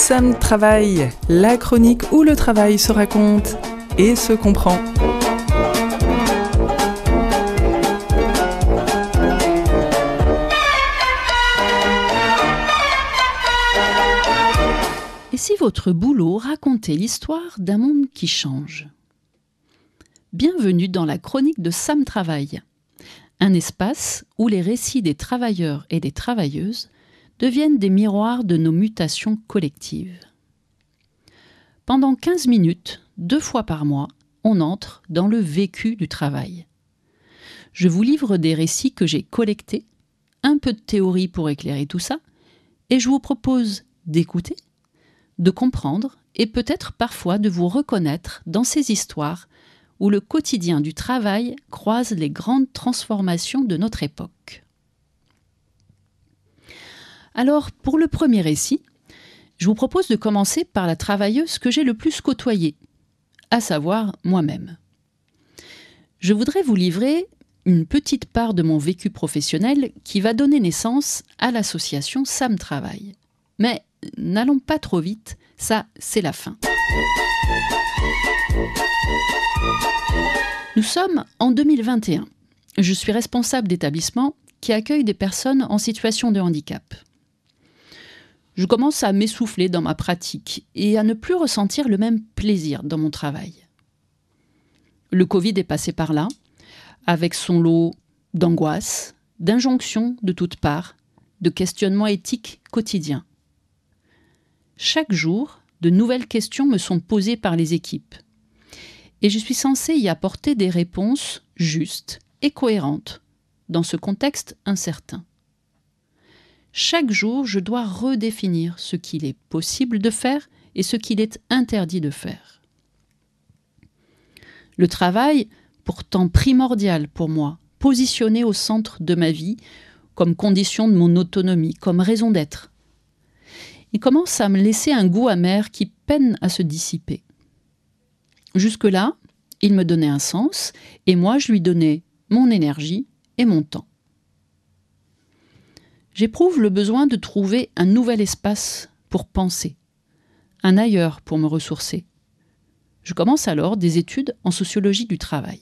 Sam Travail, la chronique où le travail se raconte et se comprend. Et si votre boulot racontait l'histoire d'un monde qui change ? Bienvenue dans la chronique de Sam Travail, un espace où les récits des travailleurs et des travailleuses deviennent des miroirs de nos mutations collectives. Pendant 15 minutes, 2 fois par mois, on entre dans le vécu du travail. Je vous livre des récits que j'ai collectés, un peu de théorie pour éclairer tout ça, et je vous propose d'écouter, de comprendre et peut-être parfois de vous reconnaître dans ces histoires où le quotidien du travail croise les grandes transformations de notre époque. Alors, pour le premier récit, je vous propose de commencer par la travailleuse que j'ai le plus côtoyée, à savoir moi-même. Je voudrais vous livrer une petite part de mon vécu professionnel qui va donner naissance à l'association Sam Travail. Mais n'allons pas trop vite, ça, c'est la fin. Nous sommes en 2021. Je suis responsable d'établissement qui accueille des personnes en situation de handicap. Je commence à m'essouffler dans ma pratique et à ne plus ressentir le même plaisir dans mon travail. Le Covid est passé par là, avec son lot d'angoisses, d'injonctions de toutes parts, de questionnements éthiques quotidiens. Chaque jour, de nouvelles questions me sont posées par les équipes. Et je suis censée y apporter des réponses justes et cohérentes dans ce contexte incertain. Chaque jour, je dois redéfinir ce qu'il est possible de faire et ce qu'il est interdit de faire. Le travail, pourtant primordial pour moi, positionné au centre de ma vie, comme condition de mon autonomie, comme raison d'être, il commence à me laisser un goût amer qui peine à se dissiper. Jusque-là, il me donnait un sens, et moi je lui donnais mon énergie et mon temps. J'éprouve le besoin de trouver un nouvel espace pour penser, un ailleurs pour me ressourcer. Je commence alors des études en sociologie du travail.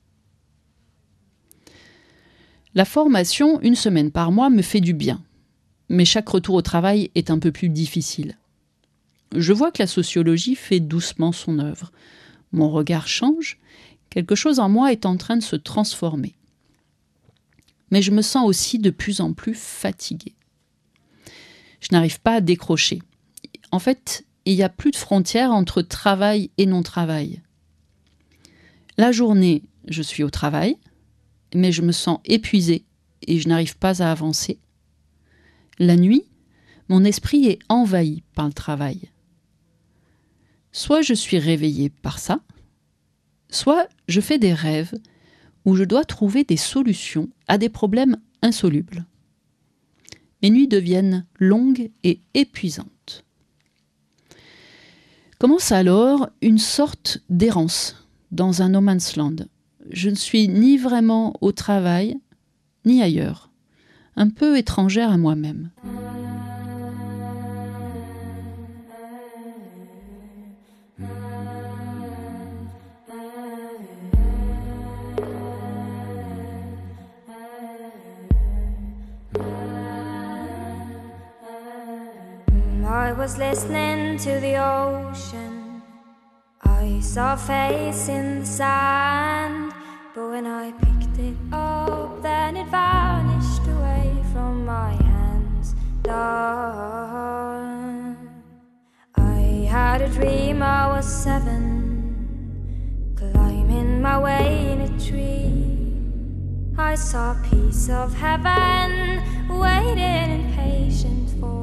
La formation, 1 semaine par mois, me fait du bien, mais chaque retour au travail est un peu plus difficile. Je vois que la sociologie fait doucement son œuvre. Mon regard change, quelque chose en moi est en train de se transformer. Mais je me sens aussi de plus en plus fatiguée. Je n'arrive pas à décrocher. En fait, il n'y a plus de frontières entre travail et non-travail. La journée, je suis au travail, mais je me sens épuisée et je n'arrive pas à avancer. La nuit, mon esprit est envahi par le travail. Soit je suis réveillée par ça, soit je fais des rêves où je dois trouver des solutions à des problèmes insolubles. Mes nuits deviennent longues et épuisantes. Commence alors une sorte d'errance dans un no man's land. Je ne suis ni vraiment au travail, ni ailleurs, un peu étrangère à moi-même. I was listening to the ocean. I saw a face in the sand, but when I picked it up, then it vanished away from my hands. Dawn. I had a dream I was 7, climbing my way in a tree. I saw a piece of heaven waiting impatient for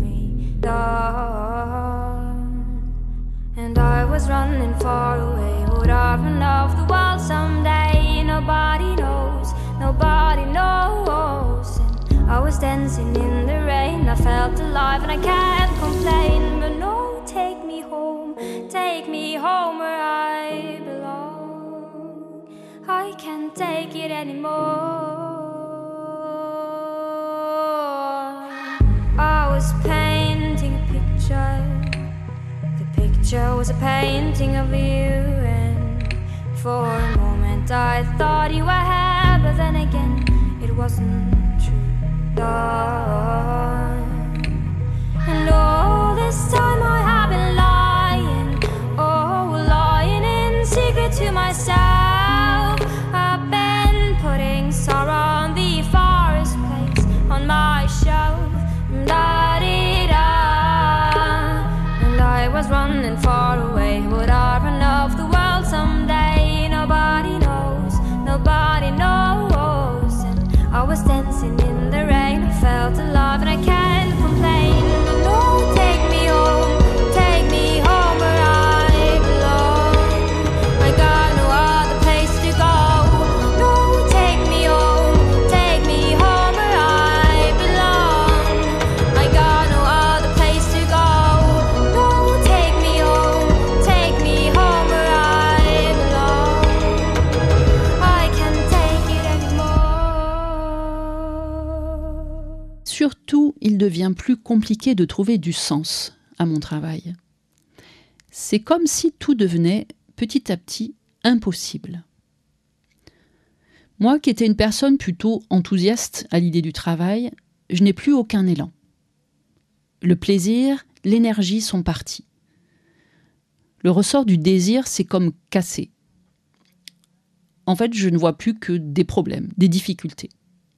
and I was running far away. Would I run off the world someday? Nobody knows, nobody knows. And I was dancing in the rain. I felt alive and I can't complain. But no, take me home where I belong. I can't take it anymore. I was painting a picture picture was a painting of you, and for a moment I thought you were here, but then again it wasn't true. And all this time I have been lying, oh, lying in secret to myself. I've been putting sorrow on the forest place on my shelf. And I was running far away. Would I run off the world someday? Nobody knows, nobody knows. And I was dancing in the rain. I felt alive and I can't complain. No, take me home where I belong. I got no other place to go. No, take me home where I belong. I got no other place to go. No, take me home where I belong. I can't take it anymore. Surtout, il devient plus compliqué de trouver du sens à mon travail. C'est comme si tout devenait petit à petit impossible. Moi qui étais une personne plutôt enthousiaste à l'idée du travail, je n'ai plus aucun élan. Le plaisir, l'énergie sont partis. Le ressort du désir s'est comme cassé. En fait, je ne vois plus que des problèmes, des difficultés.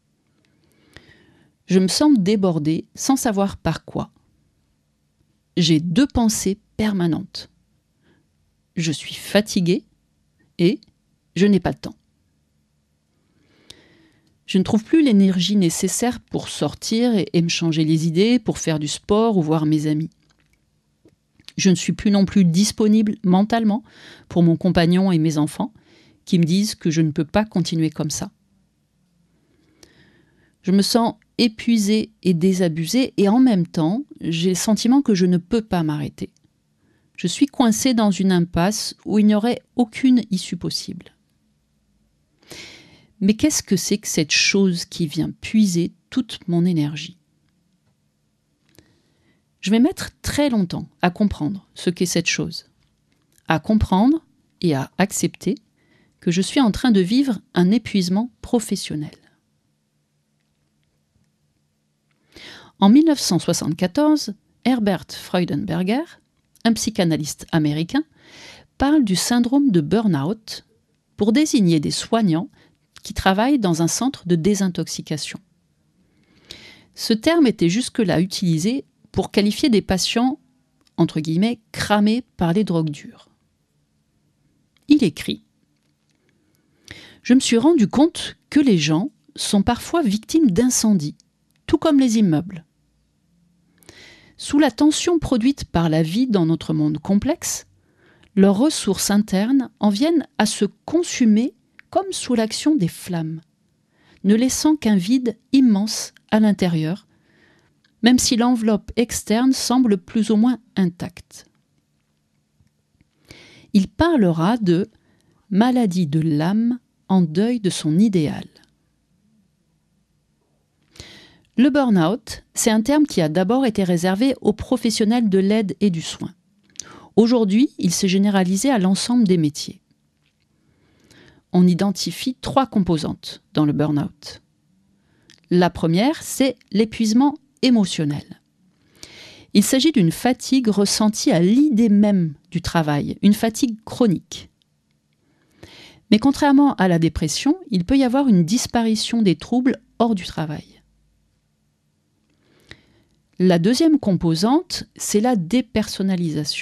Je me sens débordée sans savoir par quoi. J'ai 2 pensées permanentes. Je suis fatiguée et je n'ai pas le temps. Je ne trouve plus l'énergie nécessaire pour sortir et me changer les idées, pour faire du sport ou voir mes amis. Je ne suis plus non plus disponible mentalement pour mon compagnon et mes enfants qui me disent que je ne peux pas continuer comme ça. Je me sens épuisée et désabusée et en même temps, j'ai le sentiment que je ne peux pas m'arrêter. Je suis coincée dans une impasse où il n'y aurait aucune issue possible. Mais qu'est-ce que c'est que cette chose qui vient puiser toute mon énergie ? Je vais mettre très longtemps à comprendre ce qu'est cette chose, à comprendre et à accepter que je suis en train de vivre un épuisement professionnel. En 1974, Herbert Freudenberger, un psychanalyste américain, parle du syndrome de burn-out pour désigner des soignants qui travaillent dans un centre de désintoxication. Ce terme était jusque-là utilisé pour qualifier des patients, entre guillemets, cramés par les drogues dures. Il écrit « Je me suis rendu compte que les gens sont parfois victimes d'incendies, tout comme les immeubles. Sous la tension produite par la vie dans notre monde complexe, leurs ressources internes en viennent à se consumer comme sous l'action des flammes, ne laissant qu'un vide immense à l'intérieur, même si l'enveloppe externe semble plus ou moins intacte. Il parlera de maladie de l'âme en deuil de son idéal. Le burn-out, c'est un terme qui a d'abord été réservé aux professionnels de l'aide et du soin. Aujourd'hui, il s'est généralisé à l'ensemble des métiers. On identifie 3 composantes dans le burn-out. La première, c'est l'épuisement émotionnel. Il s'agit d'une fatigue ressentie à l'idée même du travail, une fatigue chronique. Mais contrairement à la dépression, il peut y avoir une disparition des troubles hors du travail. La deuxième composante, c'est la dépersonnalisation.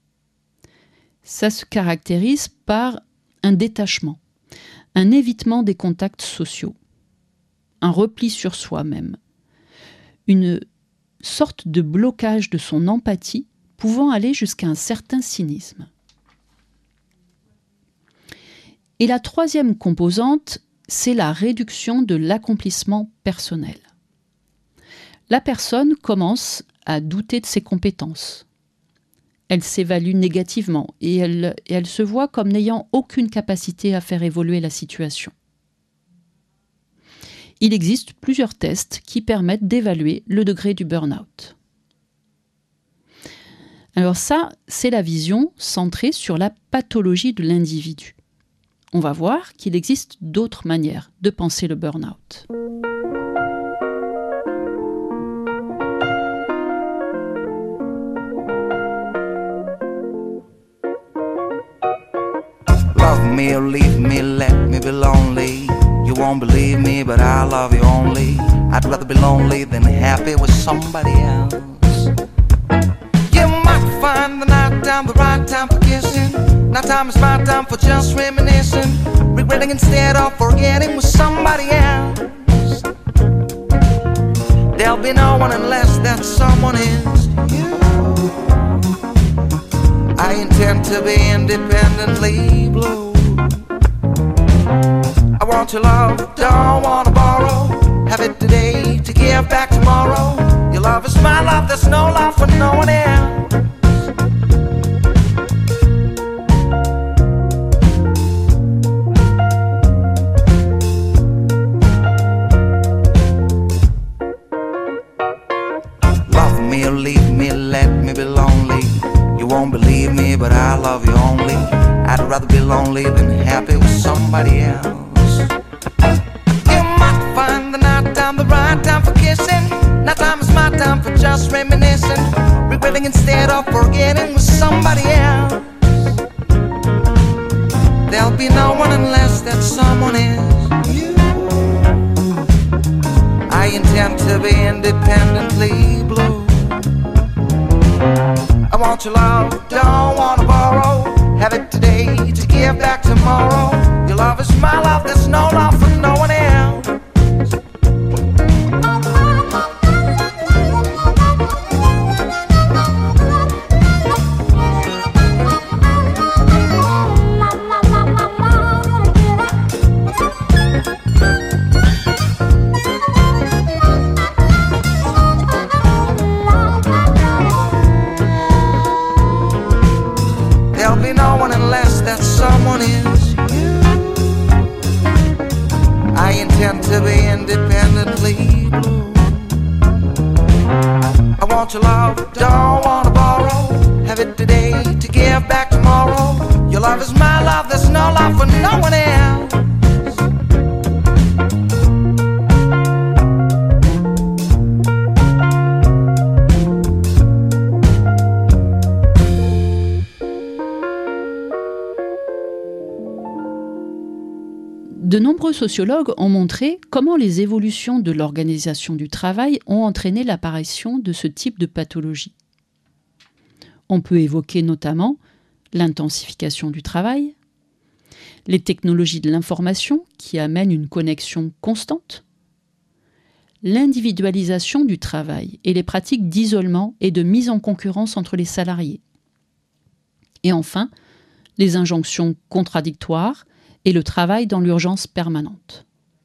Ça se caractérise par un détachement, un évitement des contacts sociaux, un repli sur soi-même, une sorte de blocage de son empathie pouvant aller jusqu'à un certain cynisme. Et la troisième composante, c'est la réduction de l'accomplissement personnel. La personne commence à douter de ses compétences. Elle s'évalue négativement et elle se voit comme n'ayant aucune capacité à faire évoluer la situation. Il existe plusieurs tests qui permettent d'évaluer le degré du burn-out. Alors ça, c'est la vision centrée sur la pathologie de l'individu. On va voir qu'il existe d'autres manières de penser le burn-out. Love me or leave me, let me be lonely. You won't believe me, but I love you only. I'd rather be lonely than happy with somebody else. You might find the night time the right time for kissing. Now time is my time for just reminiscing, regretting instead of forgetting with somebody else. There'll be no one unless that someone is you. I intend to be independently blue. I want your love, don't wanna borrow. Have it today to give back tomorrow. Your love is my love, there's no love for no one else. Love me or leave me, let me be lonely. You won't believe me, but I love you only. I'd rather be lonely than happy with somebody else. You might find the night time the right time for kissing. Now time is my time for just reminiscing, regretting instead of forgetting with somebody else. There'll be no one unless that someone is you. I intend to be independently blue. I want your love, don't wanna borrow. Have it today to give back tomorrow. Your love is my love, there's no love for no one else. There'll be no one unless that someone is you. I intend to be independently blue. I want your love, don't wanna borrow. Have it today to give back tomorrow. Your love is my love, there's no love for no one else. De nombreux sociologues ont montré comment les évolutions de l'organisation du travail ont entraîné l'apparition de ce type de pathologie. On peut évoquer notamment l'intensification du travail, les technologies de l'information qui amènent une connexion constante, l'individualisation du travail et les pratiques d'isolement et de mise en concurrence entre les salariés, et enfin les injonctions contradictoires et le travail dans l'urgence permanente.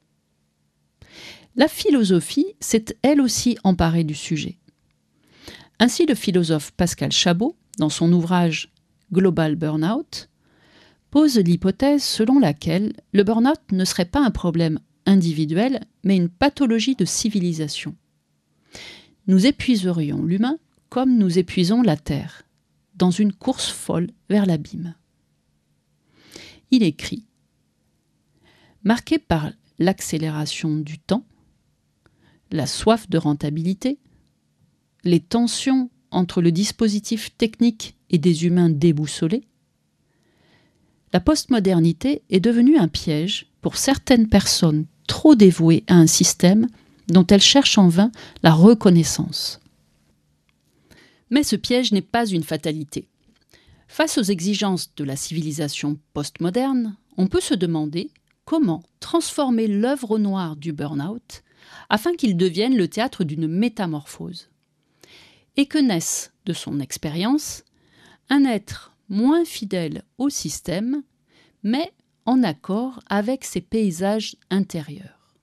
La philosophie s'est elle aussi emparée du sujet. Ainsi, le philosophe Pascal Chabot, dans son ouvrage Global Burnout, pose l'hypothèse selon laquelle le burn-out ne serait pas un problème individuel, mais une pathologie de civilisation. Nous épuiserions l'humain comme nous épuisons la Terre, dans une course folle vers l'abîme. Il écrit: marqué par l'accélération du temps, la soif de rentabilité, les tensions entre le dispositif technique et des humains déboussolés, la postmodernité est devenue un piège pour certaines personnes trop dévouées à un système dont elles cherchent en vain la reconnaissance. Mais ce piège n'est pas une fatalité. Face aux exigences de la civilisation postmoderne, on peut se demander comment transformer l'œuvre noire du burn-out afin qu'il devienne le théâtre d'une métamorphose. Et que naisse de son expérience un être moins fidèle au système, mais en accord avec ses paysages intérieurs.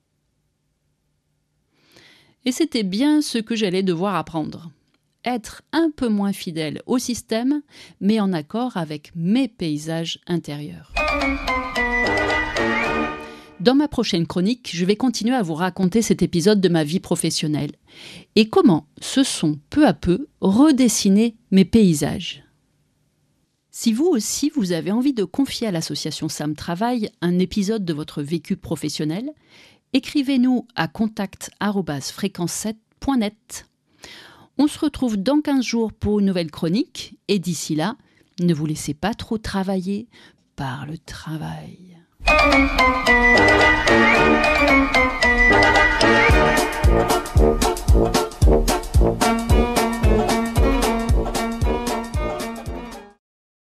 Et c'était bien ce que j'allais devoir apprendre. Être un peu moins fidèle au système, mais en accord avec mes paysages intérieurs. Dans ma prochaine chronique, je vais continuer à vous raconter cet épisode de ma vie professionnelle et comment se sont peu à peu redessinés mes paysages. Si vous aussi, vous avez envie de confier à l'association Sam Travail un épisode de votre vécu professionnel, écrivez-nous à contact@fréquence7.net. On se retrouve dans 15 jours pour une nouvelle chronique et d'ici là, ne vous laissez pas trop travailler par le travail.